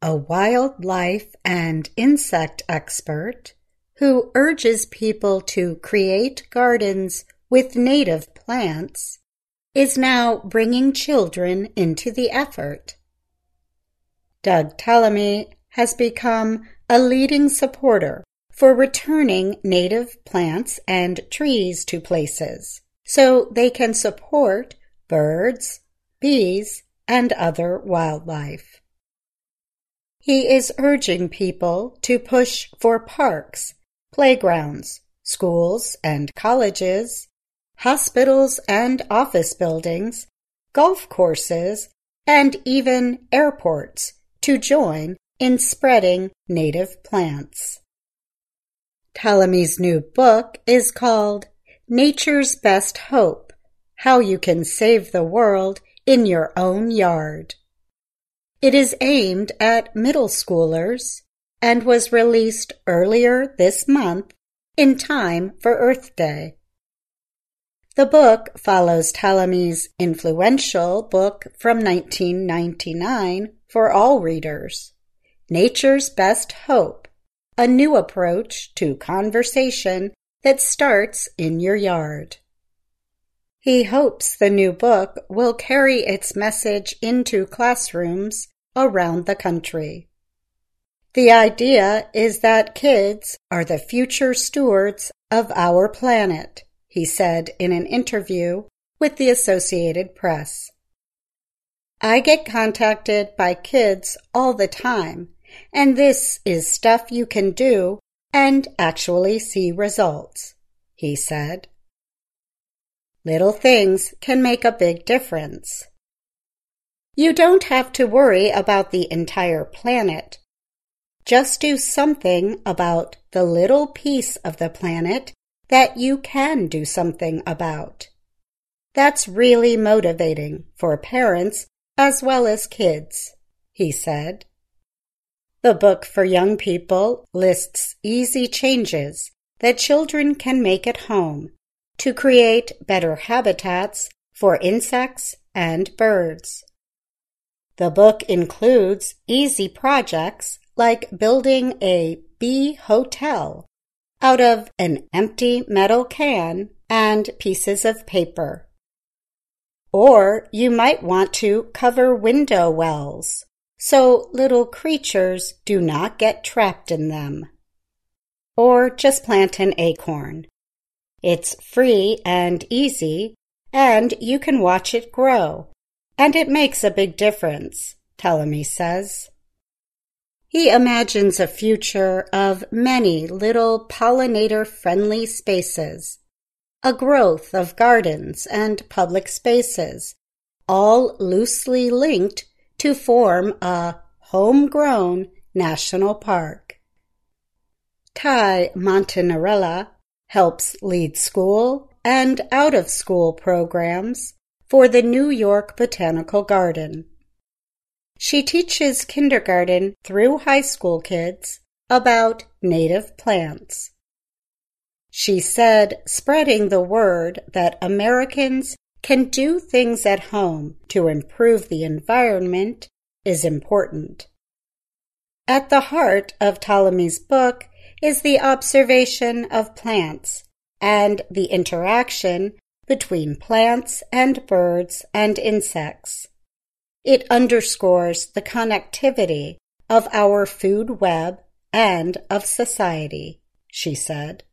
a wildlife and insect expert who urges people to create gardens with native plants, is now bringing children into the effort. Doug Tallamy has become a leading supporter for returning native plants and trees to places so they can support birds, bees, and other wildlife. He is urging people to push for parks, playgrounds, schools and colleges, hospitals and office buildings, golf courses, and even airports to join in spreading native plants. Tallamy's new book is called Nature's Best Hope: How You Can Save the World in Your Own Yard. It is aimed at middle schoolers and was released earlier this month in time for Earth Day. The book follows Tallamy's influential book from 1999 for all readers, Nature's Best Hope: A New Approach to Conversation That Starts in Your Yard. He hopes the new book will carry its message into classrooms around the country. The idea is that kids are the future stewards of our planet, he said in an interview with the Associated Press. I get contacted by kids all the time, and this is stuff you can do and actually see results, he said. Little things can make a big difference. You don't have to worry about the entire planet. Just do something about the little piece of the planet that you can do something about. That's really motivating for parents as well as kids, he said. The book for young people lists easy changes that children can make at home to create better habitats for insects and birds. The book includes easy projects like building a bee hotel out of an empty metal can and pieces of paper. Or you might want to cover window wells so little creatures do not get trapped in them. Or just plant an acorn. It's free and easy, and you can watch it grow, and it makes a big difference, Tallamy says. He imagines a future of many little pollinator-friendly spaces, a growth of gardens and public spaces, all loosely linked to form a homegrown national park. Ty Montanarella helps lead school and out-of-school programs for the New York Botanical Garden. She teaches kindergarten through high school kids about native plants. She said spreading the word that Americans can do things at home to improve the environment is important. At the heart of Tallamy's book is the observation of plants and the interaction between plants and birds and insects. It underscores the connectivity of our food web and of society, she said.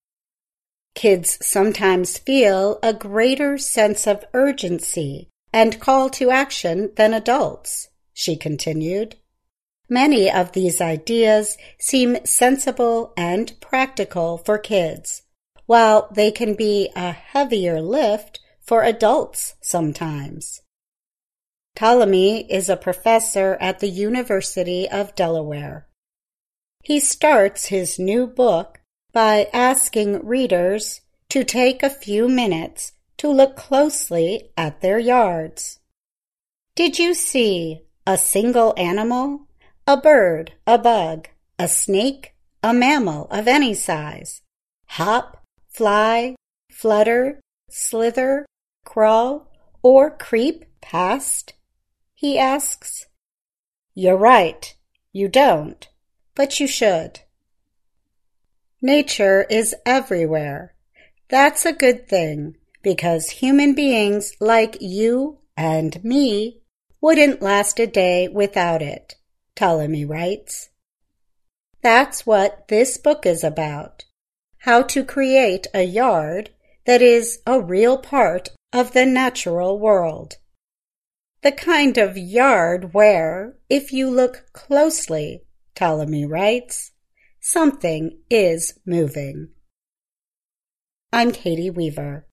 Kids sometimes feel a greater sense of urgency and call to action than adults, she continued. Many of these ideas seem sensible and practical for kids, while they can be a heavier lift for adults sometimes. Tallamy is a professor at the University of Delaware. He starts his new book by asking readers to take a few minutes to look closely at their yards. Did you see a single animal, a bird, a bug, a snake, a mammal of any size, hop, fly, flutter, slither, crawl, or creep past? He asks. You're right, You don't, but you should. Nature is everywhere. That's a good thing, because human beings like you and me wouldn't last a day without it, Ptolemy writes. That's what this book is about, how to create a yard that is a real part of the natural world. The kind of yard where, if you look closely, Ptolemy writes, something is moving. I'm Katie Weaver.